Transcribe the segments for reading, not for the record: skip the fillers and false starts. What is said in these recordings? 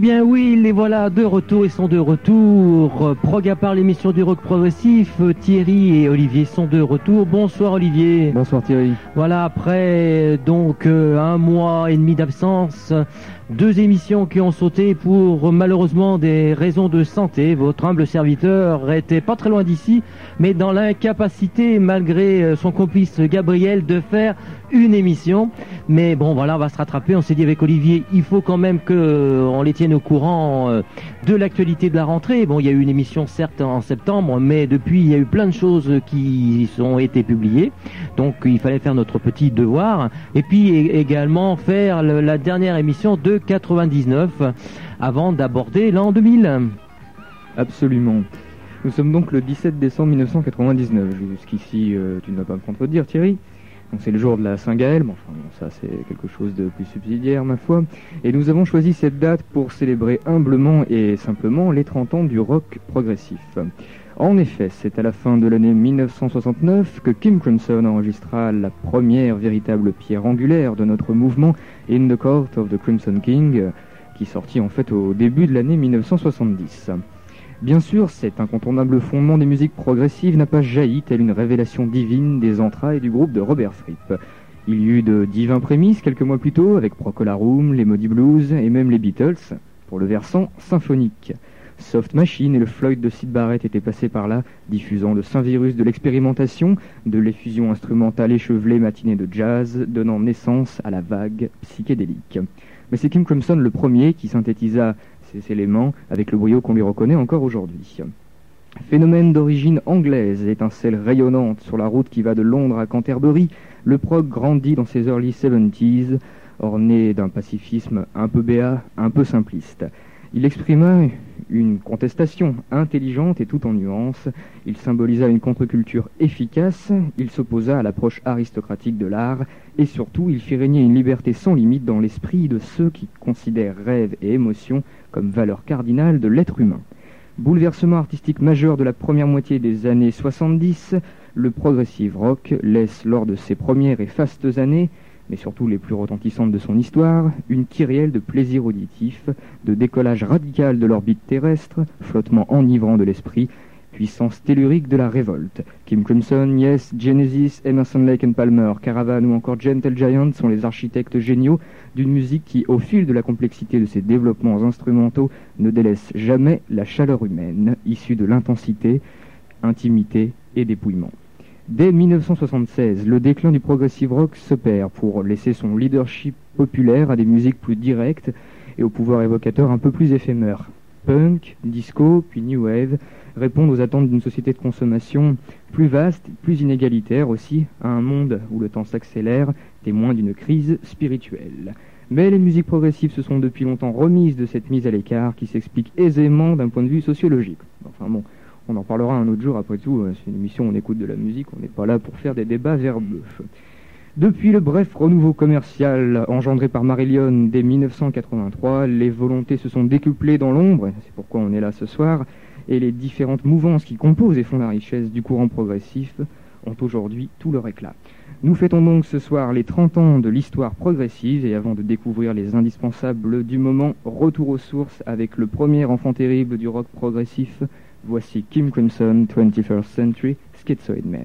bien oui, les voilà de retour, ils sont de retour. Prog à part l'émission du rock progressif, Thierry et Olivier sont de retour. Bonsoir Olivier. Bonsoir Thierry. Voilà, après donc 1 mois et demi d'absence, 2 émissions qui ont sauté pour malheureusement des raisons de santé. Votre humble serviteur était pas très loin d'ici, mais dans l'incapacité, malgré son complice Gabriel, de faire une émission. Mais bon, voilà, on va se rattraper. On s'est dit avec Olivier, il faut quand même que on les tienne au courant de l'actualité de la rentrée. Bon, il y a eu une émission certes en septembre, mais depuis, il y a eu plein de choses qui ont été publiées. Donc, il fallait faire notre petit devoir. Et puis, également faire la dernière émission de 99 avant d'aborder l'an 2000. Absolument. Nous sommes donc le 17 décembre 1999. Jusqu'ici, tu ne vas pas me contredire Thierry. Donc c'est le jour de la Saint-Gaël, bon, enfin, ça c'est quelque chose de plus subsidiaire ma foi. Et nous avons choisi cette date pour célébrer humblement et simplement les 30 ans du rock progressif. En effet, c'est à la fin de l'année 1969 que King Crimson enregistra la première véritable pierre angulaire de notre mouvement In the Court of the Crimson King, qui sortit en fait au début de l'année 1970. Bien sûr, cet incontournable fondement des musiques progressives n'a pas jailli telle une révélation divine des entrailles du groupe de Robert Fripp. Il y eut de divins prémices quelques mois plus tôt avec Procol Harum, les Moody Blues et même les Beatles, pour le versant symphonique. Soft Machine et le Floyd de Syd Barrett étaient passés par là, diffusant le saint virus de l'expérimentation, de l'effusion instrumentale échevelée matinée de jazz, donnant naissance à la vague psychédélique. Mais c'est King Crimson le premier qui synthétisa ces éléments avec le brio qu'on lui reconnaît encore aujourd'hui. Phénomène d'origine anglaise, étincelle rayonnante sur la route qui va de Londres à Canterbury, le prog grandit dans ses early 70s, orné d'un pacifisme un peu béat, un peu simpliste. Il exprima une contestation intelligente et tout en nuances, il symbolisa une contre-culture efficace, il s'opposa à l'approche aristocratique de l'art, et surtout il fit régner une liberté sans limite dans l'esprit de ceux qui considèrent rêve et émotion comme valeur cardinale de l'être humain. Bouleversement artistique majeur de la première moitié des années 70, le progressive rock laisse lors de ses premières et fastes années, mais surtout les plus retentissantes de son histoire, une kyrielle de plaisir auditif, de décollage radical de l'orbite terrestre, flottement enivrant de l'esprit, puissance tellurique de la révolte. King Crimson, Yes, Genesis, Emerson, Lake and Palmer, Caravan ou encore Gentle Giant sont les architectes géniaux d'une musique qui, au fil de la complexité de ses développements instrumentaux, ne délaisse jamais la chaleur humaine, issue de l'intensité, intimité et dépouillement. Dès 1976, le déclin du progressive rock s'opère pour laisser son leadership populaire à des musiques plus directes et au pouvoir évocateur un peu plus éphémère. Punk, disco, puis new wave répondent aux attentes d'une société de consommation plus vaste, plus inégalitaire aussi, à un monde où le temps s'accélère, témoin d'une crise spirituelle. Mais les musiques progressives se sont depuis longtemps remises de cette mise à l'écart qui s'explique aisément d'un point de vue sociologique. Enfin bon, on en parlera un autre jour, après tout, c'est une émission où on écoute de la musique, on n'est pas là pour faire des débats verbeux. Depuis le bref renouveau commercial engendré par Marillion dès 1983, les volontés se sont décuplées dans l'ombre, c'est pourquoi on est là ce soir, et les différentes mouvances qui composent et font la richesse du courant progressif ont aujourd'hui tout leur éclat. Nous fêtons donc ce soir les 30 ans de l'histoire progressive, et avant de découvrir les indispensables du moment, retour aux sources avec le premier enfant terrible du rock progressif. Voici King Crimson, 21st Century Schizoid Man.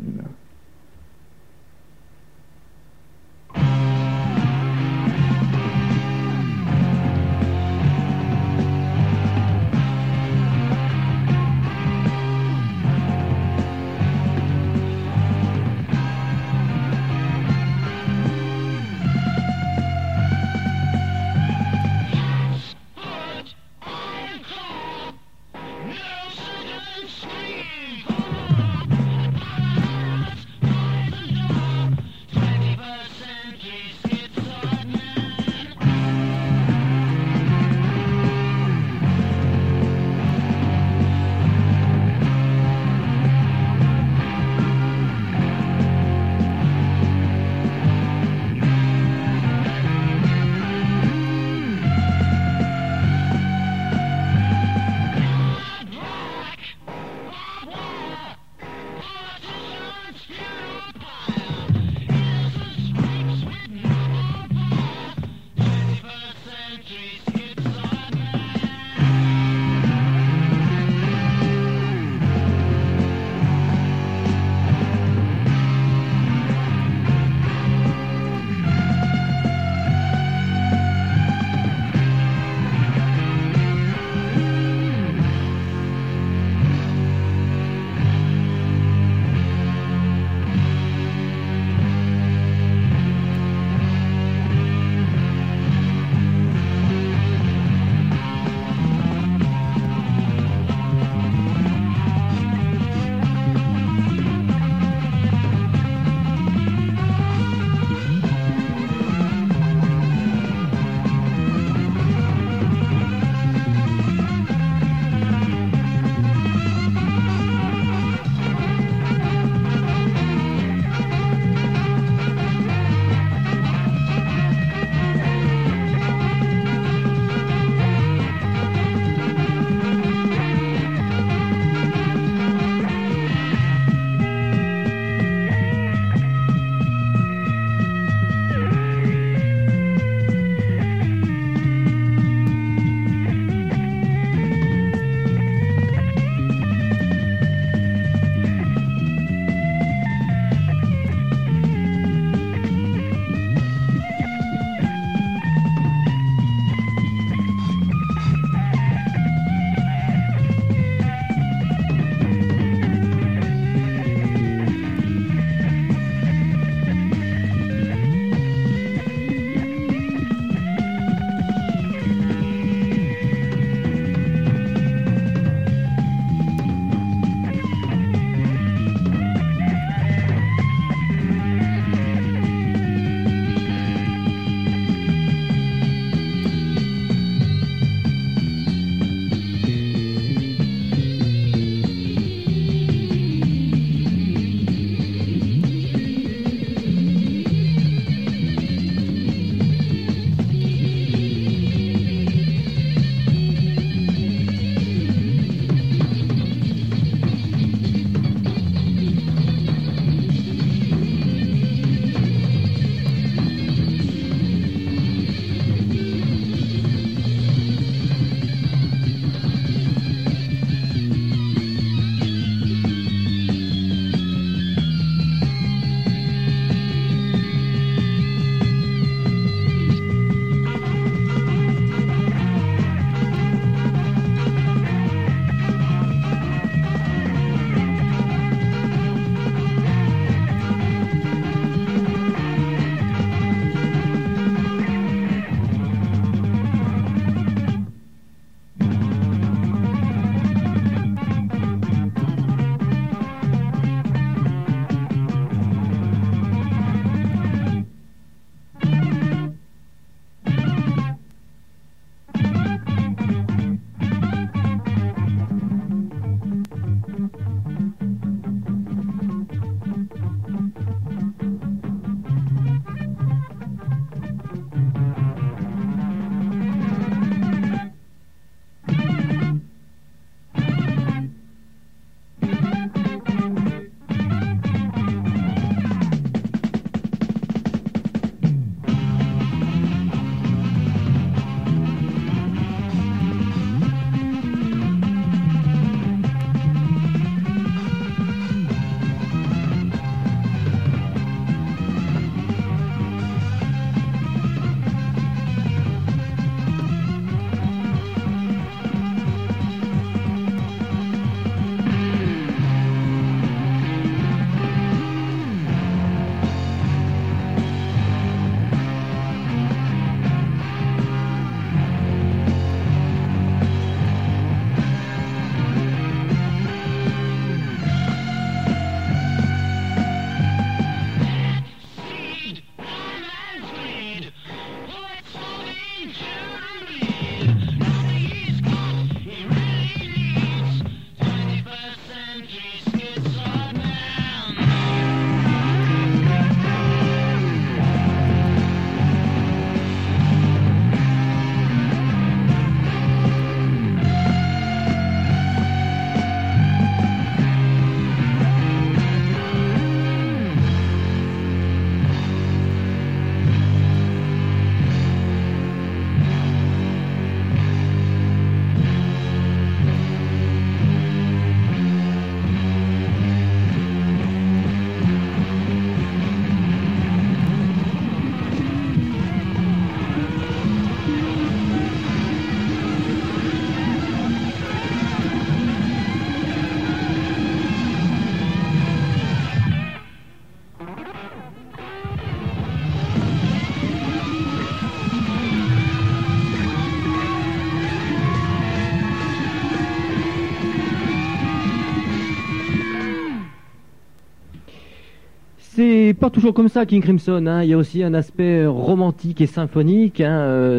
pas toujours comme ça, King Crimson. Hein. Il y a aussi un aspect romantique et symphonique. Hein,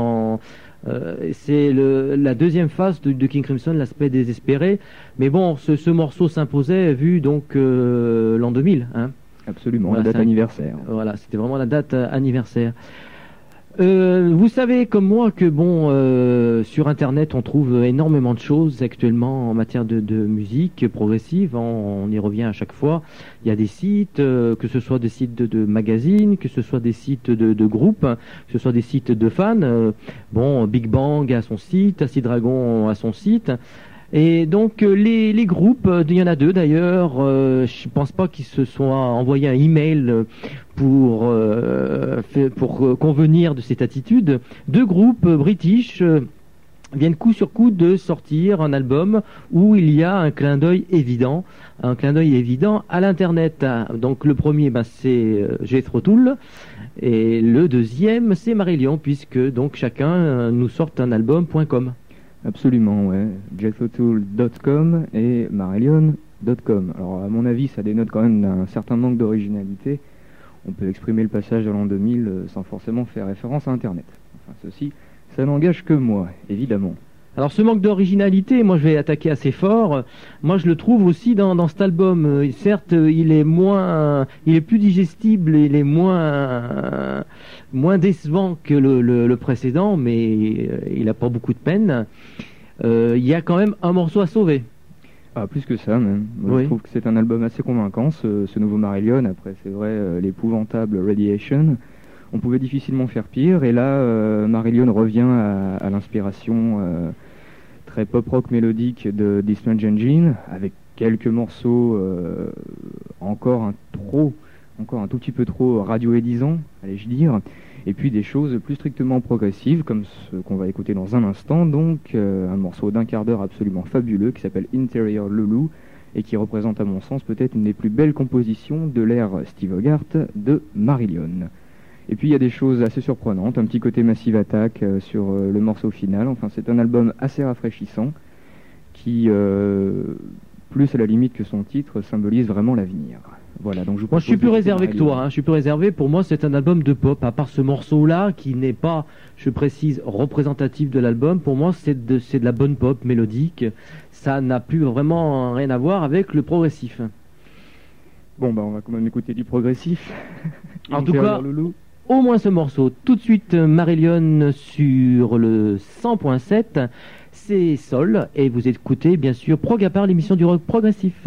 c'est la deuxième phase de King Crimson, l'aspect désespéré. Mais bon, ce morceau s'imposait vu donc l'an 2000. Hein. Absolument, Voilà, la date anniversaire. Voilà, c'était vraiment la date anniversaire. Vous savez comme moi que sur Internet on trouve énormément de choses actuellement en matière de musique progressive. On y revient à chaque fois. Il y a des sites, que ce soit des sites de magazines, que ce soit des sites de groupes, que ce soit des sites de fans. Big Bang a son site, Acid Dragon a son site. Et donc les groupes, il y en a deux d'ailleurs, je pense pas qu'ils se soient envoyé un email pour convenir de cette attitude. Deux groupes british viennent coup sur coup de sortir un album où il y a un clin d'œil évident à l'internet. Donc le premier c'est Jethro Tull et le deuxième c'est Marillion, puisque donc chacun nous sort un album.com. Absolument, ouais. jethrotull.com et marillion.com. Alors à mon avis, ça dénote quand même d'un certain manque d'originalité. On peut exprimer le passage de l'an 2000 sans forcément faire référence à Internet. Enfin, ceci, ça n'engage que moi, évidemment. Alors ce manque d'originalité, moi je vais attaquer assez fort. Moi je le trouve aussi dans cet album. Certes, il est plus digestible, il est moins décevant que le précédent, mais il a pas beaucoup de peine. Il y a quand même un morceau à sauver. Ah, plus que ça même. Moi, oui. Je trouve que c'est un album assez convaincant, ce nouveau Marillion. Après, c'est vrai, l'épouvantable Radiation. On pouvait difficilement faire pire, et là, Marillion revient à l'inspiration très pop-rock mélodique de The Strange Engine, avec quelques morceaux encore un tout petit peu trop radioédisants, allais-je dire, et puis des choses plus strictement progressives, comme ce qu'on va écouter dans un instant, donc un morceau d'un quart d'heure absolument fabuleux qui s'appelle Interior Lulu, et qui représente à mon sens peut-être une des plus belles compositions de l'ère Steve Hogarth de Marillion. Et puis il y a des choses assez surprenantes, un petit côté Massive Attack sur le morceau final. Enfin, c'est un album assez rafraîchissant qui, plus à la limite que son titre, symbolise vraiment l'avenir. Voilà, donc moi je suis plus réservé que toi, hein. Je suis plus réservé. Pour moi c'est un album de pop, à part ce morceau-là qui n'est pas, je précise, représentatif de l'album. Pour moi c'est de la bonne pop mélodique. Ça n'a plus vraiment rien à voir avec le progressif. Bon on va quand même écouter du progressif. En tout cas, au moins ce morceau. Tout de suite, Marillion sur le 100.7, c'est Sol, et vous écoutez bien sûr Prog à part, l'émission du rock progressif.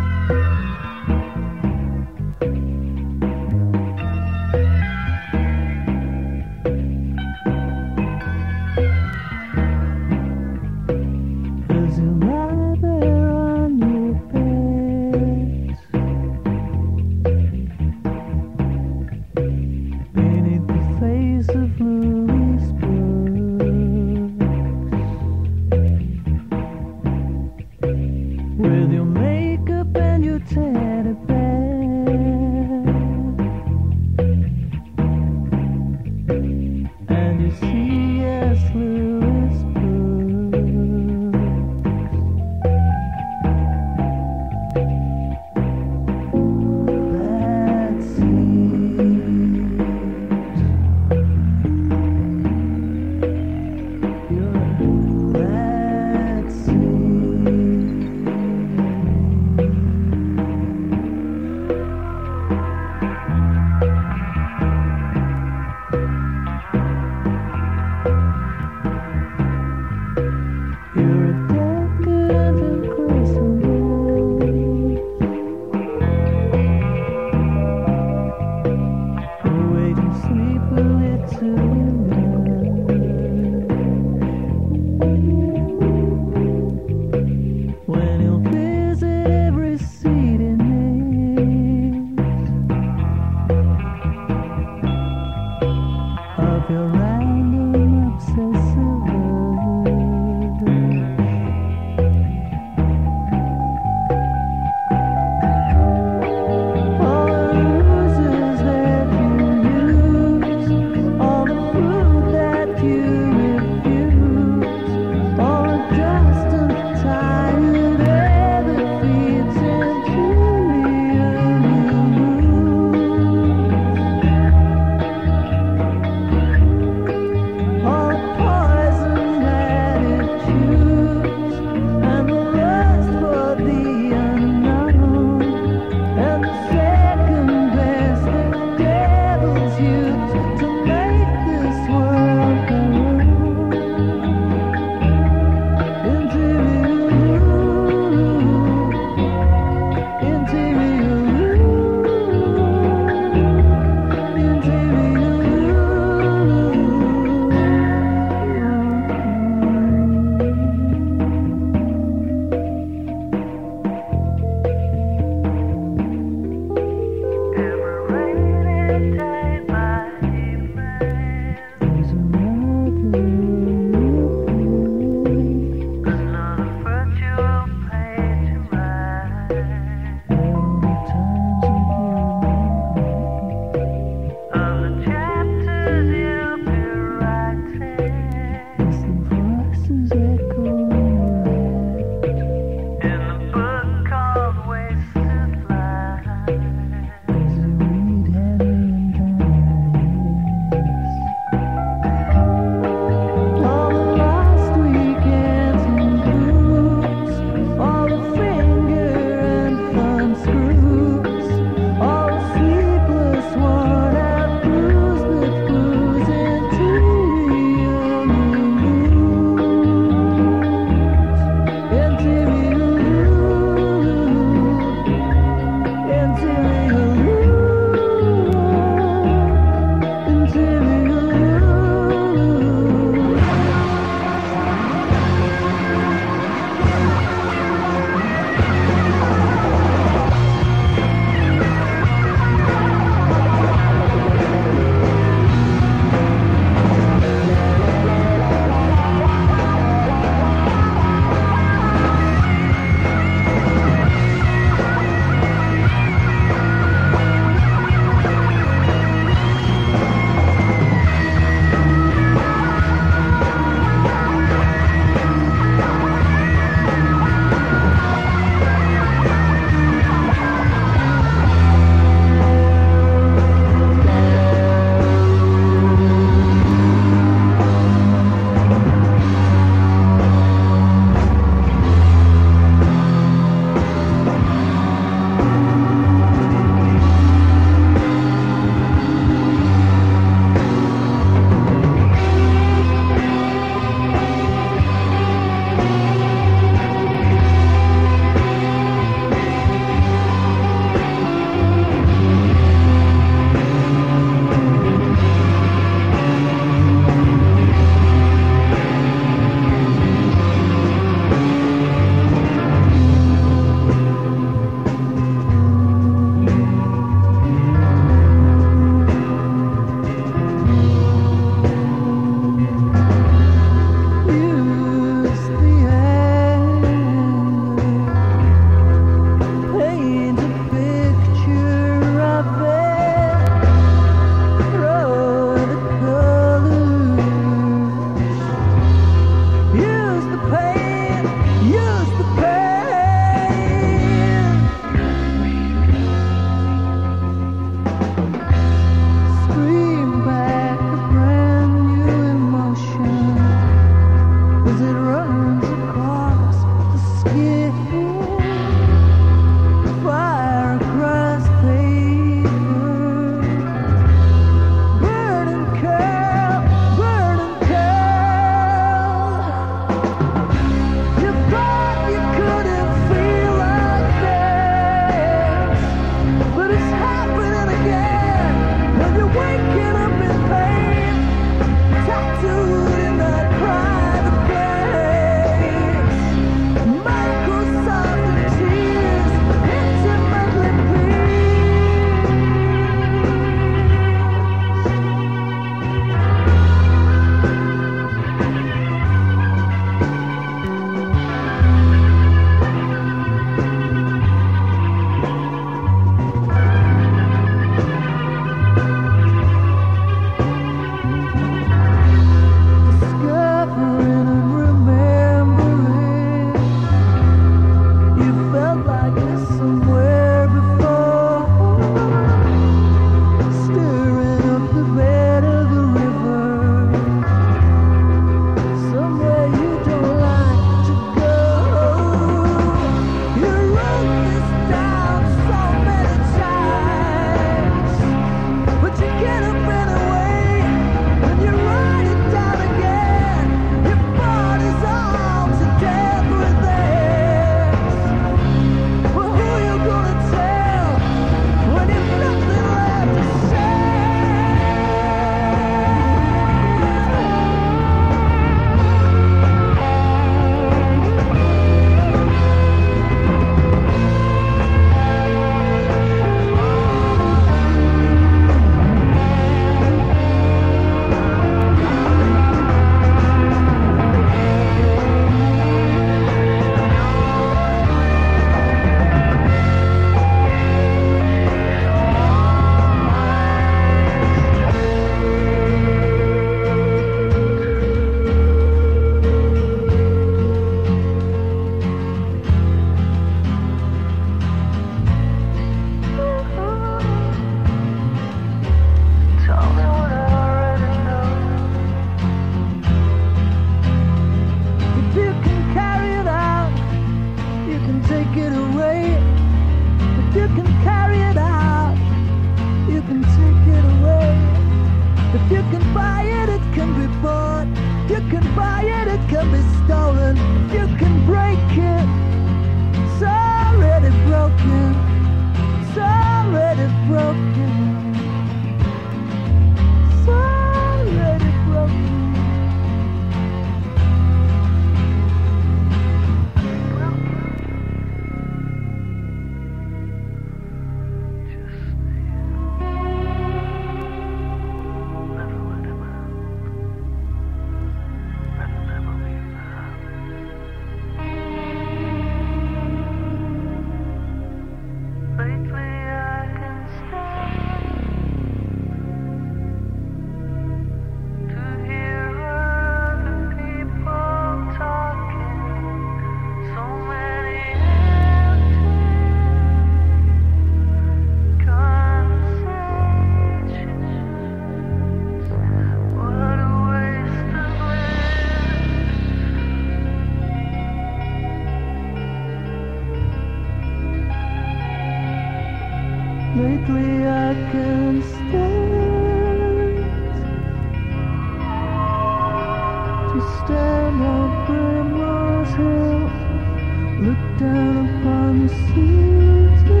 stand on Grandma's hill, look down upon the city.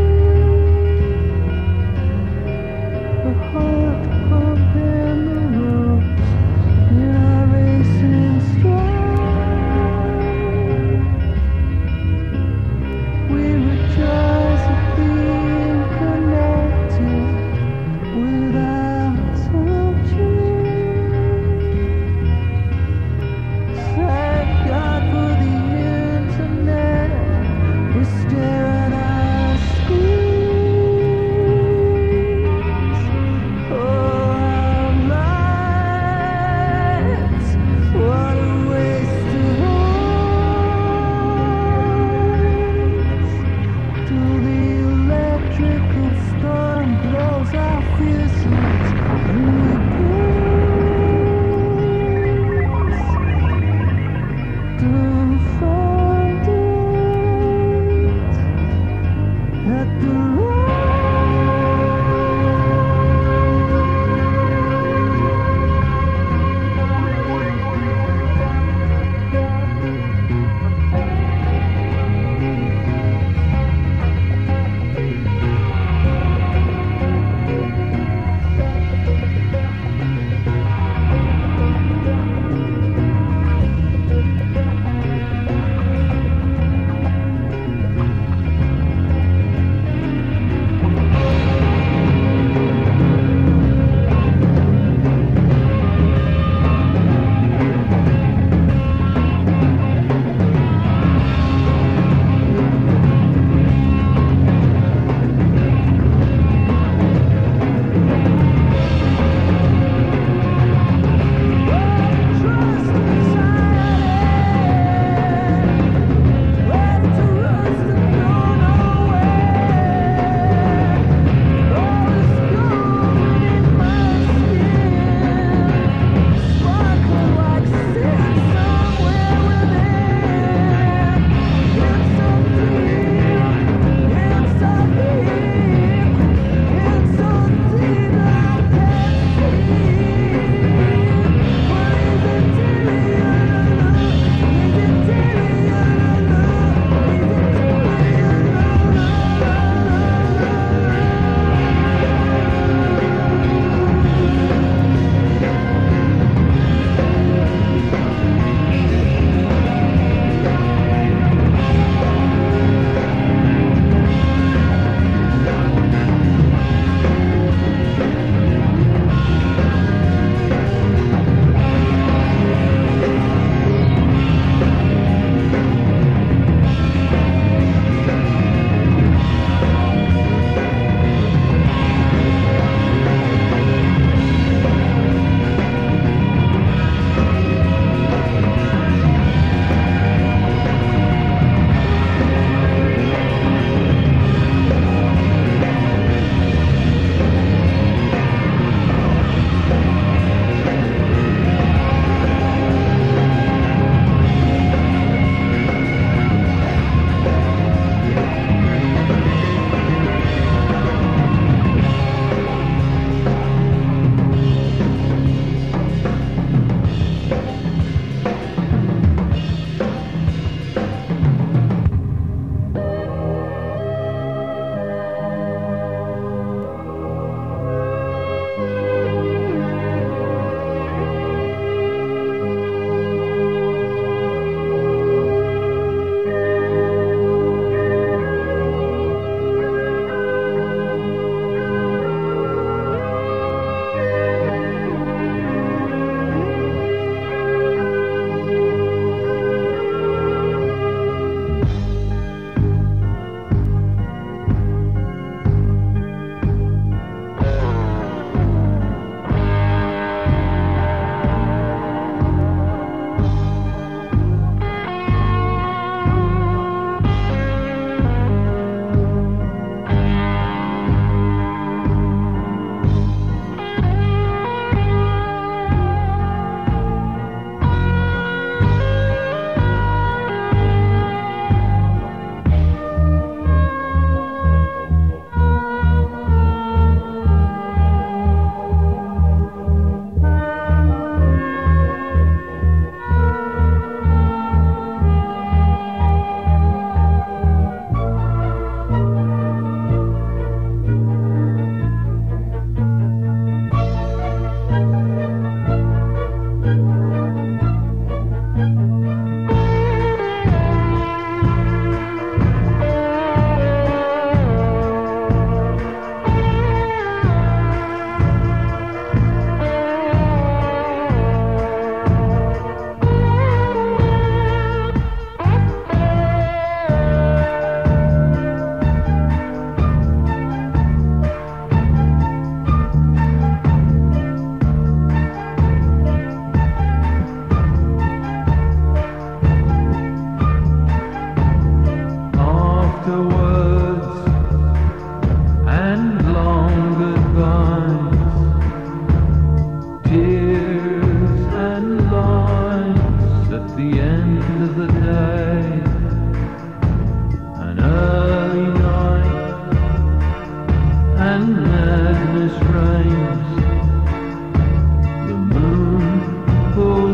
The heart pumping the road in our racing stride. We rejoice at being connected without touching. Thank God for the internet. We're staring at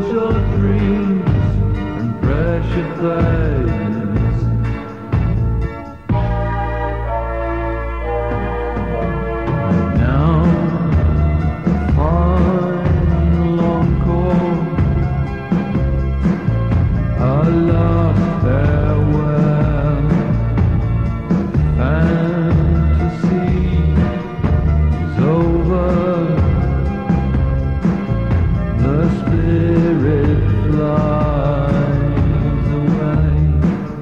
your dreams and precious things. Now fine long call, a last farewell, fantasy is over. The spirit flies away.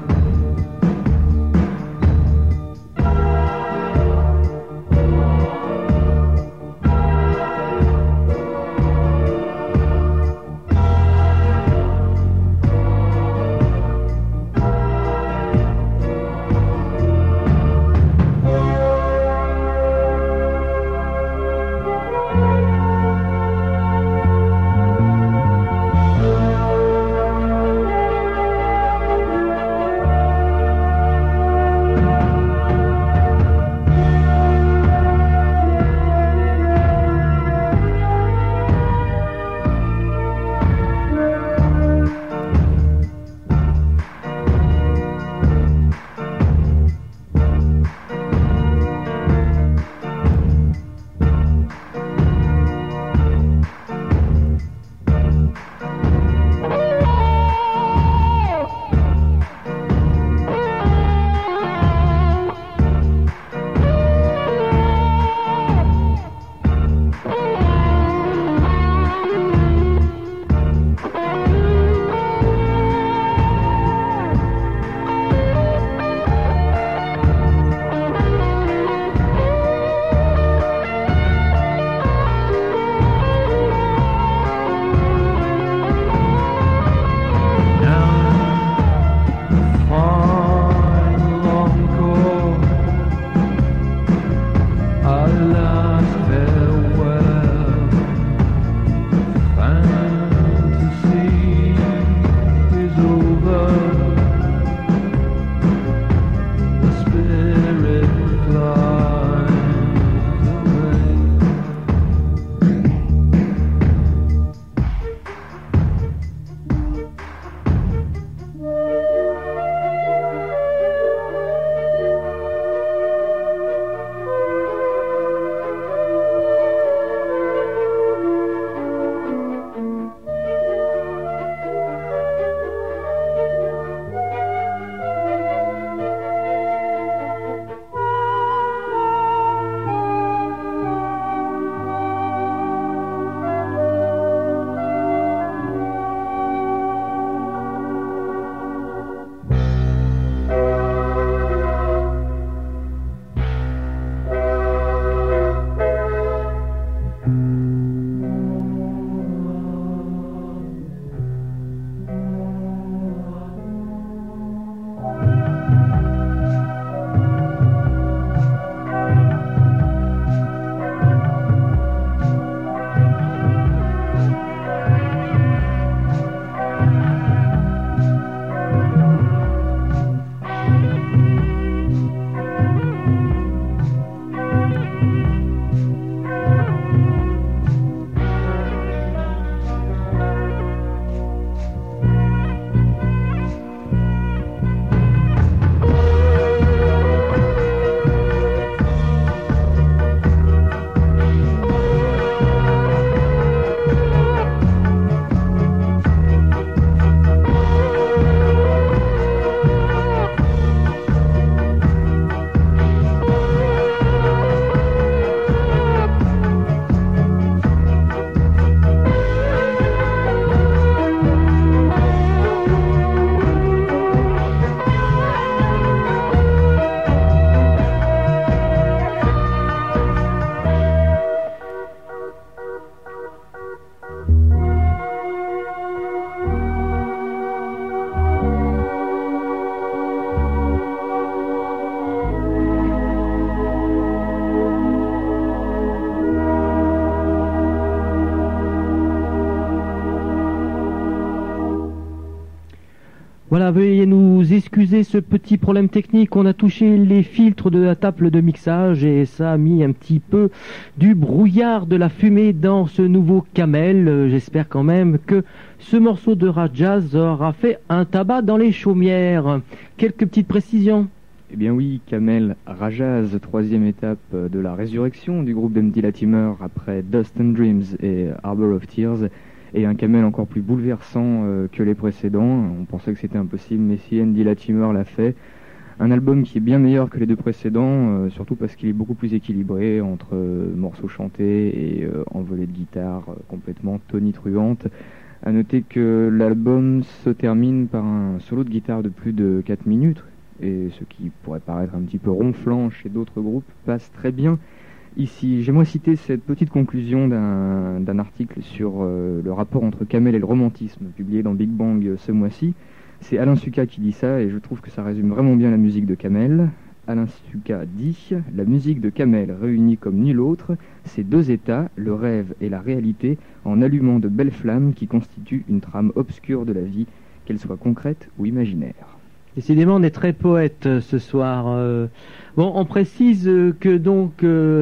Voilà, veuillez nous excuser ce petit problème technique. On a touché les filtres de la table de mixage et ça a mis un petit peu du brouillard, de la fumée dans ce nouveau Camel. J'espère quand même que ce morceau de Rajaz aura fait un tabac dans les chaumières. Quelques petites précisions. Eh bien oui, Camel Rajaz, troisième étape de la résurrection du groupe d'Md Latimer après Dust and Dreams et Harbor of Tears, et un Camel encore plus bouleversant que les précédents. On pensait que c'était impossible, mais si Md Latimer l'a fait, un album qui est bien meilleur que les deux précédents, surtout parce qu'il est beaucoup plus équilibré entre morceaux chantés et envolées de guitare complètement tonitruantes. À noter que l'album se termine par un solo de guitare de plus de 4 minutes, et ce qui pourrait paraître un petit peu ronflant chez d'autres groupes passe très bien ici. J'aimerais citer cette petite conclusion d'un article sur le rapport entre Camel et le romantisme, publié dans Big Bang ce mois-ci. C'est Alain Suka qui dit ça, et je trouve que ça résume vraiment bien la musique de Camel. Alain Suka dit « La musique de Camel réunit comme nul autre ces deux états, le rêve et la réalité, en allumant de belles flammes qui constituent une trame obscure de la vie, qu'elle soit concrète ou imaginaire. » Décidément, on est très poète ce soir. Bon, on précise que donc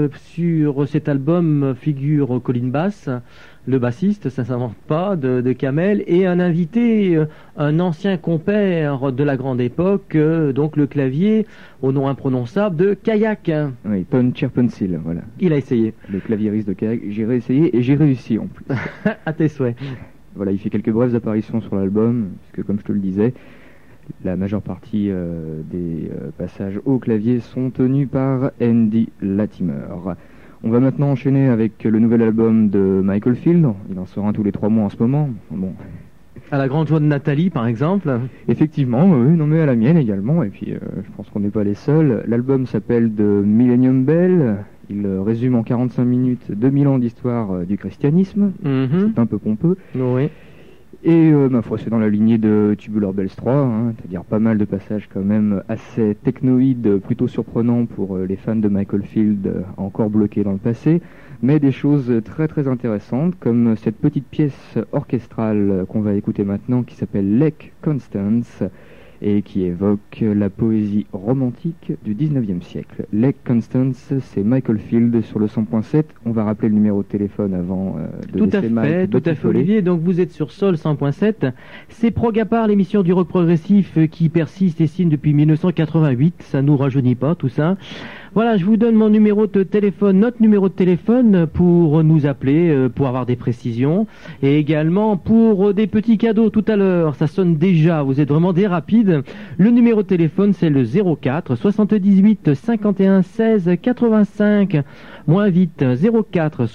sur cet album figure Colin Bass, le bassiste, ça s'invente pas, de Camel, et un invité, un ancien compère de la grande époque, donc le clavier au nom imprononçable de Kayak. Oui, Ton Chirpensil, voilà. Il a essayé. Le claviériste de Kayak, j'ai réessayé et j'ai réussi en plus. À tes souhaits. Voilà, il fait quelques brèves apparitions sur l'album, puisque comme je te le disais, la majeure partie des passages au clavier sont tenus par Md Latimer. On va maintenant enchaîner avec le nouvel album de Michael Field. Il en sort un tous les 3 mois en ce moment. Bon. À la grande joie de Nathalie, par exemple. Effectivement, oui, non mais à la mienne également, et puis je pense qu'on n'est pas les seuls. L'album s'appelle The Millennium Bell. Il résume en 45 minutes 2000 ans d'histoire du christianisme. C'est un peu pompeux. Oui. Et ma foi, c'est dans la lignée de Tubular Bells 3, hein, c'est-à-dire pas mal de passages quand même assez technoïdes, plutôt surprenants pour les fans de Michael Field encore bloqués dans le passé, mais des choses très très intéressantes, comme cette petite pièce orchestrale qu'on va écouter maintenant qui s'appelle Lake Constance et qui évoque la poésie romantique du 19e siècle. Lake Constance, c'est Michael Field sur le 100.7. On va rappeler le numéro de téléphone avant de laisser Mike tout à fait, Olivier. Donc vous êtes sur Sol 100.7. C'est Prog à part, l'émission du rock progressif qui persiste et signe depuis 1988. Ça nous rajeunit pas, tout ça. Voilà, je vous donne mon numéro de téléphone, notre numéro de téléphone pour nous appeler, pour avoir des précisions et également pour des petits cadeaux tout à l'heure. Ça sonne déjà, vous êtes vraiment des rapides. Le numéro de téléphone, c'est le 04 78 51 16 85. Moins vite, 04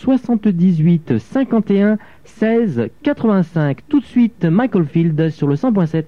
78 51 16 85. Tout de suite, Michael Field sur le 100.7.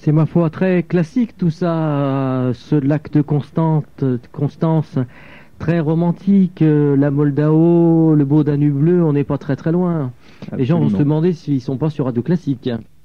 C'est ma foi très classique tout ça, ce lac de Constance, très romantique, la Moldao, le beau Danube bleu, on n'est pas très très loin. Les gens vont se Absolument. demander s'ils sont pas sur Radio Classique.